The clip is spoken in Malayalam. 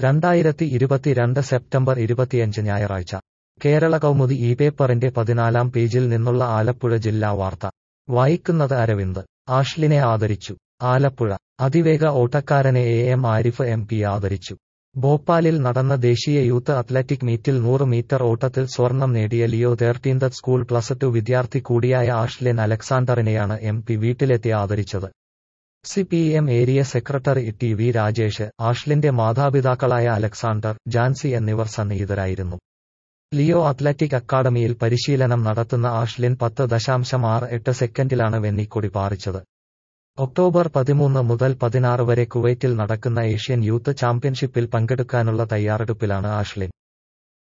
2022 സെപ്റ്റംബർ 25 ഞായറാഴ്ച കേരള കൗമുദി ഈ പേപ്പറിന്റെ 14-ാം പേജിൽ നിന്നുള്ള ആലപ്പുഴ ജില്ലാ വാർത്ത വായിക്കുന്നത് അരവിന്ദ്. ആഷ്ലിനെ ആദരിച്ചു. ആലപ്പുഴ അതിവേഗ ഓട്ടക്കാരനെ AM ആരിഫ് MP ആദരിച്ചു. ഭോപ്പാലിൽ നടന്ന ദേശീയ യൂത്ത് അത്ലറ്റിക് മീറ്റിൽ 100 മീറ്റർ ഓട്ടത്തിൽ സ്വർണം നേടിയ ലിയോ 13th സ്കൂൾ +2 വിദ്യാർത്ഥി കൂടിയായ ആഷ്ലിൻ അലക്സാണ്ടറിനെയാണ് MP വീട്ടിലെത്തി ആദരിച്ചത്. CPM area secretary TV Rajesh, ആഷ്ലിന്റെ മാതാപിതാക്കളായ അലക്സാണ്ടർ, ജാൻസി എന്നിവർ സന്നിഹിതരായിരുന്നു. ലിയോ അത്ലറ്റിക് അക്കാദമിയിൽ പരിശീലനം നടത്തുന്ന ആഷ്ലിൻ 10.68 സെക്കൻഡിലാണ് വെന്നിക്കൊടി പാറിച്ചത്. ഒക്ടോബർ 13 മുതൽ 16 വരെ കുവൈറ്റിൽ നടക്കുന്ന ഏഷ്യൻ യൂത്ത് ചാമ്പ്യൻഷിപ്പിൽ പങ്കെടുക്കാനുള്ള തയ്യാറെടുപ്പിലാണ് ആഷ്ലിൻ.